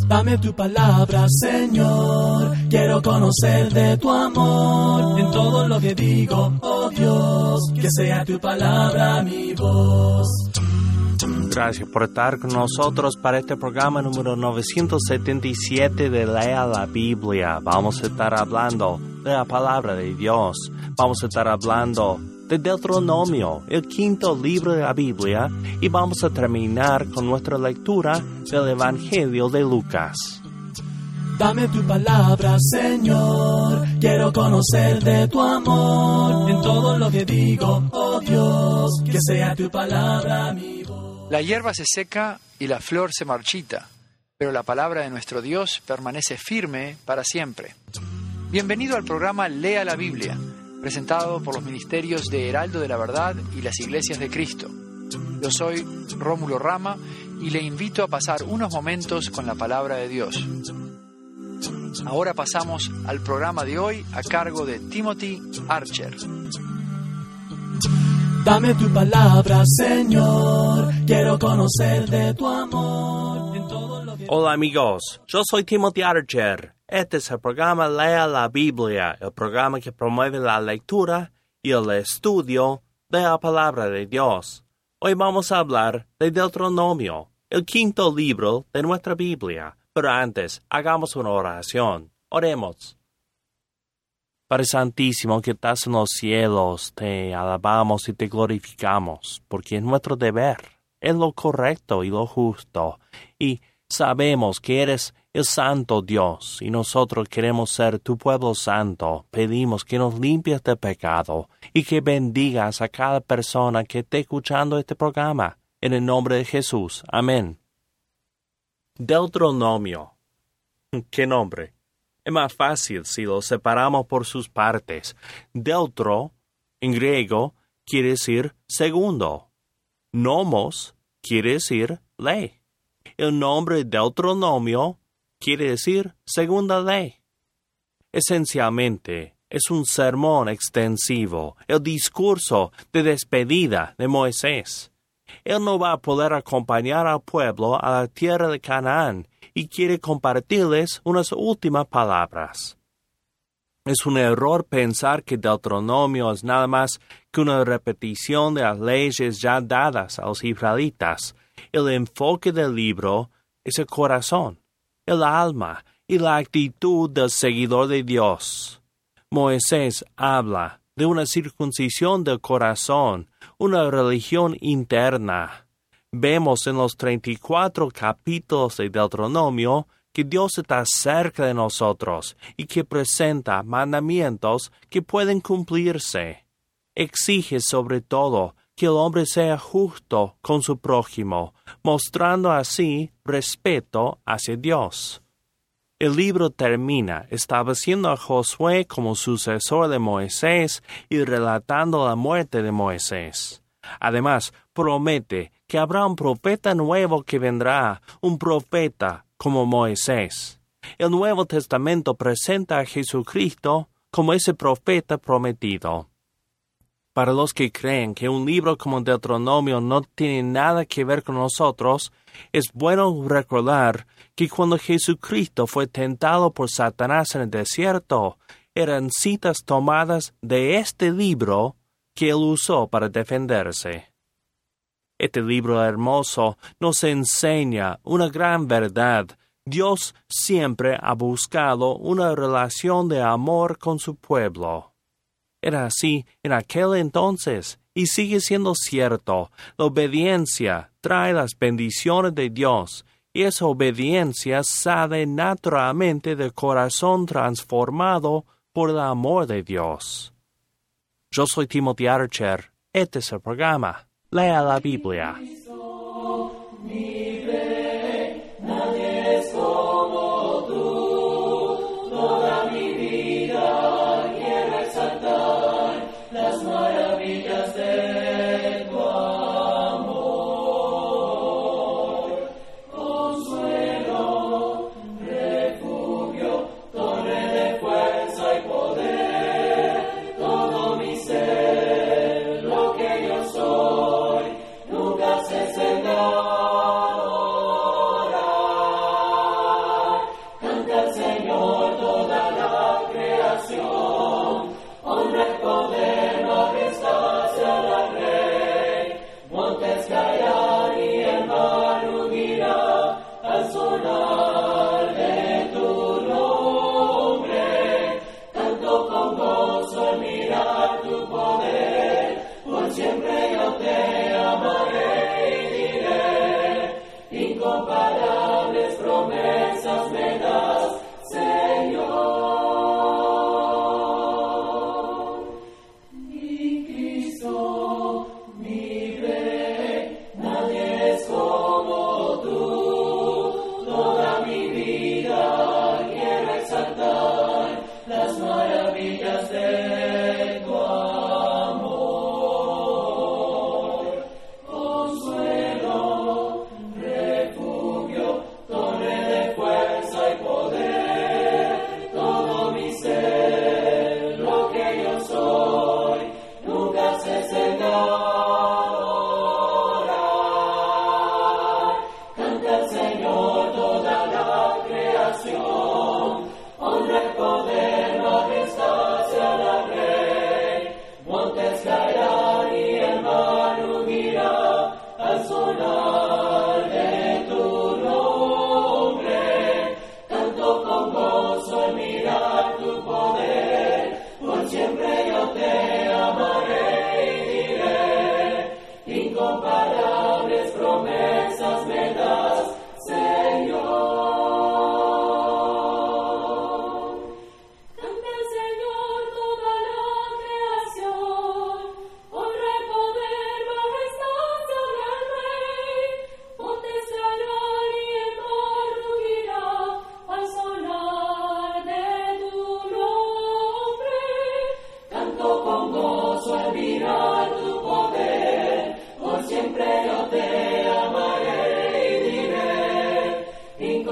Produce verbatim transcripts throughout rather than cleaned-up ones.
Dame tu palabra, Señor, quiero conocer de tu amor. En todo lo que digo, oh Dios, que sea tu palabra mi voz. Gracias por estar con nosotros para este programa número novecientos setenta y siete de Lea la Biblia. Vamos a estar hablando de la palabra de Dios. Vamos a estar hablando de Deuteronomio, el quinto libro de la Biblia, y vamos a terminar con nuestra lectura del Evangelio de Lucas. Dame tu palabra, Señor, quiero conocer de tu amor. En todo lo que digo, oh Dios, que sea tu palabra mi voz. La hierba se seca y la flor se marchita, pero la palabra de nuestro Dios permanece firme para siempre. Bienvenido al programa Lea la Biblia, presentado por los ministerios de Heraldo de la Verdad y las Iglesias de Cristo. Yo soy Rómulo Rama y le invito a pasar unos momentos con la palabra de Dios. Ahora pasamos al programa de hoy a cargo de Timothy Archer. Dame tu palabra, Señor, quiero conocer de tu amor. En todo lo que... Hola amigos, yo soy Timothy Archer. Este es el programa Lea la Biblia, el programa que promueve la lectura y el estudio de la palabra de Dios. Hoy vamos a hablar de Deuteronomio, el quinto libro de nuestra Biblia. Pero antes, hagamos una oración. Oremos. Padre Santísimo, que estás en los cielos, te alabamos y te glorificamos, porque es nuestro deber, es lo correcto y lo justo, y sabemos que eres el santo Dios, y nosotros queremos ser tu pueblo santo. Pedimos que nos limpies de pecado, y que bendigas a cada persona que esté escuchando este programa, en el nombre de Jesús. Amén. Deuteronomio. ¿Qué nombre? Es más fácil si lo separamos por sus partes. Deutro, en griego, quiere decir segundo. Nomos quiere decir ley. El nombre Deuteronomio quiere decir segunda ley. Esencialmente, es un sermón extensivo, el discurso de despedida de Moisés. Él no va a poder acompañar al pueblo a la tierra de Canaán y quiere compartirles unas últimas palabras. Es un error pensar que Deuteronomio es nada más que una repetición de las leyes ya dadas a los israelitas. El enfoque del libro es el corazón, el alma y la actitud del seguidor de Dios. Moisés habla de una circuncisión del corazón, una religión interna. Vemos en los treinta y cuatro capítulos de Deuteronomio que Dios está cerca de nosotros y que presenta mandamientos que pueden cumplirse. Exige sobre todo que el hombre sea justo con su prójimo, mostrando así respeto hacia Dios. El libro termina estableciendo a Josué como sucesor de Moisés y relatando la muerte de Moisés. Además, promete que habrá un profeta nuevo que vendrá, un profeta como Moisés. El Nuevo Testamento presenta a Jesucristo como ese profeta prometido. Para los que creen que un libro como Deuteronomio no tiene nada que ver con nosotros, es bueno recordar que cuando Jesucristo fue tentado por Satanás en el desierto, eran citas tomadas de este libro que él usó para defenderse. Este libro hermoso nos enseña una gran verdad. Dios siempre ha buscado una relación de amor con su pueblo. Era así en aquel entonces y sigue siendo cierto. La obediencia trae las bendiciones de Dios y esa obediencia sale naturalmente del corazón transformado por el amor de Dios. Yo soy Timothy Archer. Este es el programa Lea la Biblia. Nunca se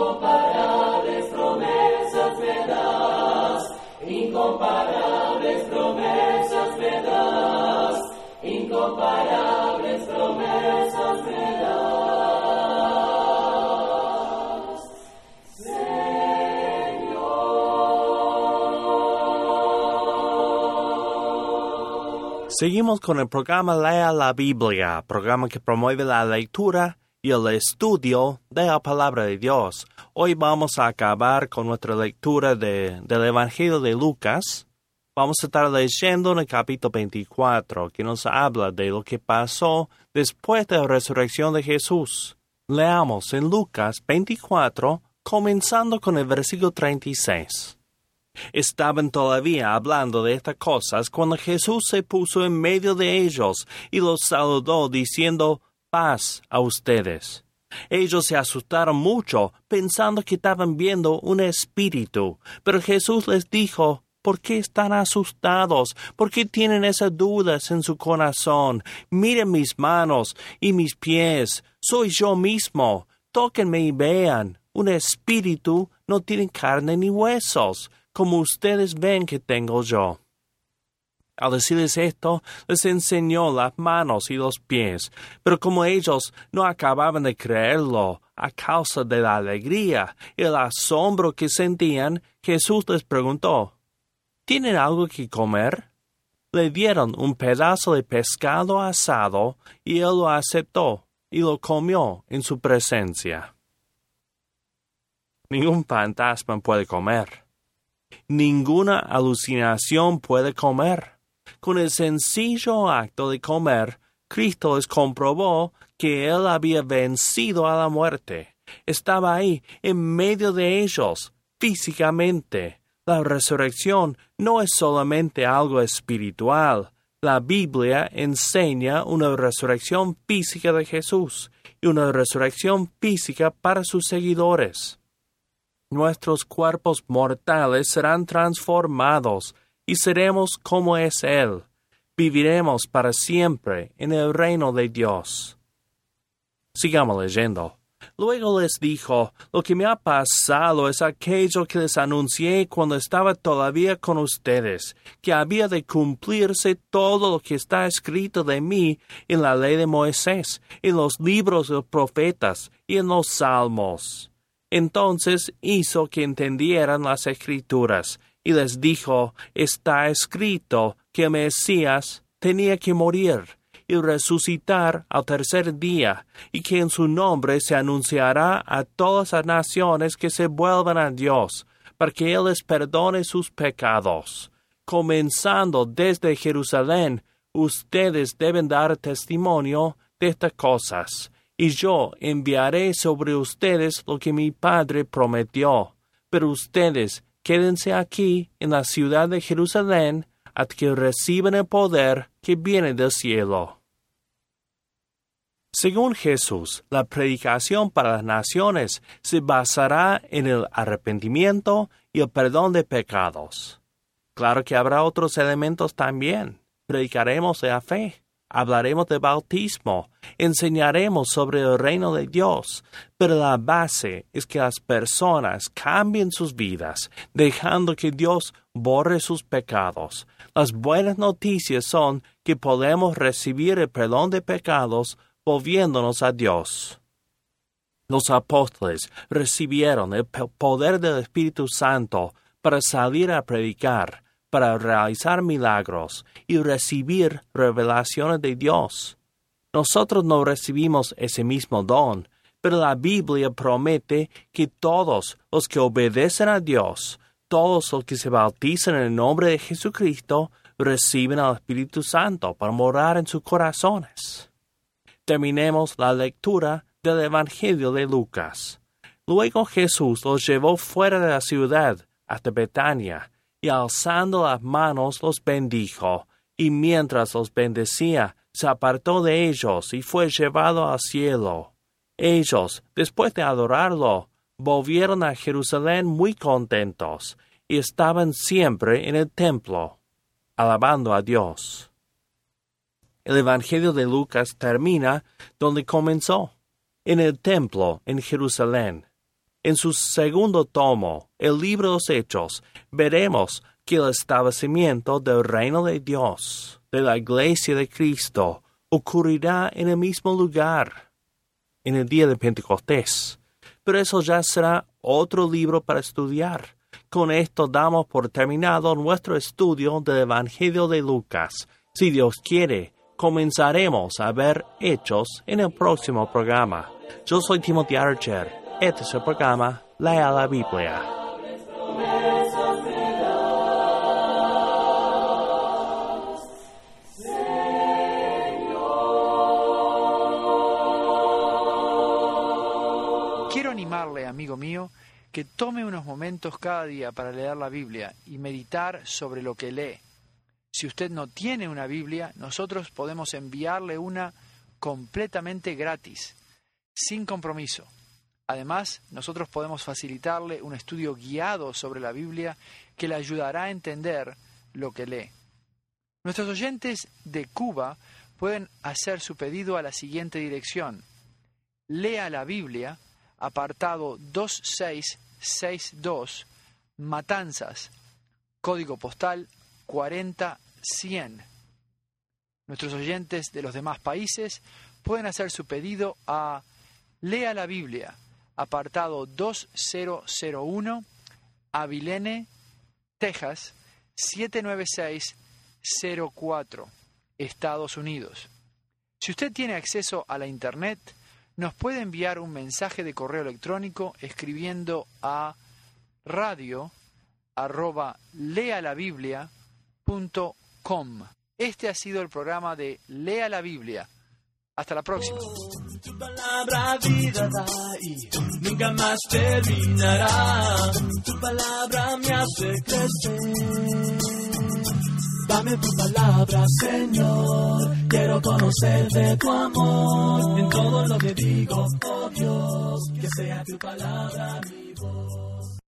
Incomparables promesas me das, incomparable promesas me das, incomparables promesas me das, Señor. Seguimos con el programa Lea la Biblia, programa que promueve la lectura y el estudio de la palabra de Dios. Hoy vamos a acabar con nuestra lectura de, del Evangelio de Lucas. Vamos a estar leyendo en el capítulo veinticuatro, que nos habla de lo que pasó después de la resurrección de Jesús. Leamos en Lucas veinticuatro, comenzando con el versículo treinta y seis. Estaban todavía hablando de estas cosas cuando Jesús se puso en medio de ellos y los saludó diciendo: paz a ustedes. Ellos se asustaron mucho, pensando que estaban viendo un espíritu. Pero Jesús les dijo: ¿por qué están asustados? ¿Por qué tienen esas dudas en su corazón? Miren mis manos y mis pies. Soy yo mismo. Tóquenme y vean. Un espíritu no tiene carne ni huesos, como ustedes ven que tengo yo. Al decirles esto, les enseñó las manos y los pies, pero como ellos no acababan de creerlo a causa de la alegría y el asombro que sentían, Jesús les preguntó: ¿tienen algo que comer? Le dieron un pedazo de pescado asado y él lo aceptó y lo comió en su presencia. Ningún fantasma puede comer. Ninguna alucinación puede comer. Con el sencillo acto de comer, Cristo les comprobó que Él había vencido a la muerte. Estaba ahí, en medio de ellos, físicamente. La resurrección no es solamente algo espiritual. La Biblia enseña una resurrección física de Jesús y una resurrección física para sus seguidores. Nuestros cuerpos mortales serán transformados y seremos como es Él. Viviremos para siempre en el reino de Dios. Sigamos leyendo. Luego les dijo: lo que me ha pasado es aquello que les anuncié cuando estaba todavía con ustedes, que había de cumplirse todo lo que está escrito de mí en la ley de Moisés, en los libros de los profetas y en los salmos. Entonces hizo que entendieran las Escrituras, y les dijo: está escrito que el Mesías tenía que morir y resucitar al tercer día, y que en su nombre se anunciará a todas las naciones que se vuelvan a Dios, para que Él les perdone sus pecados. Comenzando desde Jerusalén, ustedes deben dar testimonio de estas cosas, y yo enviaré sobre ustedes lo que mi Padre prometió. Pero ustedes quédense aquí en la ciudad de Jerusalén hasta que reciban el poder que viene del cielo. Según Jesús, la predicación para las naciones se basará en el arrepentimiento y el perdón de pecados. Claro que habrá otros elementos también. Predicaremos de la fe, hablaremos de bautismo, enseñaremos sobre el reino de Dios, pero la base es que las personas cambien sus vidas, dejando que Dios borre sus pecados. Las buenas noticias son que podemos recibir el perdón de pecados volviéndonos a Dios. Los apóstoles recibieron el poder del Espíritu Santo para salir a predicar, para realizar milagros y recibir revelaciones de Dios. Nosotros no recibimos ese mismo don, pero la Biblia promete que todos los que obedecen a Dios, todos los que se bautizan en el nombre de Jesucristo, reciben al Espíritu Santo para morar en sus corazones. Terminemos la lectura del Evangelio de Lucas. Luego Jesús los llevó fuera de la ciudad hasta Betania, y alzando las manos los bendijo, y mientras los bendecía, se apartó de ellos y fue llevado al cielo. Ellos, después de adorarlo, volvieron a Jerusalén muy contentos, y estaban siempre en el templo, alabando a Dios. El Evangelio de Lucas termina donde comenzó, en el templo en Jerusalén. En su segundo tomo, el libro de los Hechos, veremos que el establecimiento del reino de Dios, de la Iglesia de Cristo, ocurrirá en el mismo lugar, en el día de Pentecostés. Pero eso ya será otro libro para estudiar. Con esto damos por terminado nuestro estudio del Evangelio de Lucas. Si Dios quiere, comenzaremos a ver Hechos en el próximo programa. Yo soy Timothy Archer. Este es el programa Lea la Biblia. Quiero animarle, amigo mío, que tome unos momentos cada día para leer la Biblia y meditar sobre lo que lee. Si usted no tiene una Biblia, nosotros podemos enviarle una completamente gratis, sin compromiso. Además, nosotros podemos facilitarle un estudio guiado sobre la Biblia que le ayudará a entender lo que lee. Nuestros oyentes de Cuba pueden hacer su pedido a la siguiente dirección: Lea la Biblia, apartado dos seis seis dos, Matanzas, código postal cuarenta cien. Nuestros oyentes de los demás países pueden hacer su pedido a Lea la Biblia, apartado dos mil uno, Abilene, Texas, siete nueve seis cero cuatro, Estados Unidos. Si usted tiene acceso a la Internet, nos puede enviar un mensaje de correo electrónico escribiendo a radio arroba lealabiblia punto com. Este ha sido el programa de Lea la Biblia. Hasta la próxima. Tu palabra vida da y nunca más terminará. Tu palabra me hace crecer. Dame tu palabra, Señor. Quiero conocer de tu amor. En todo lo que digo, oh Dios, que sea tu palabra mi voz.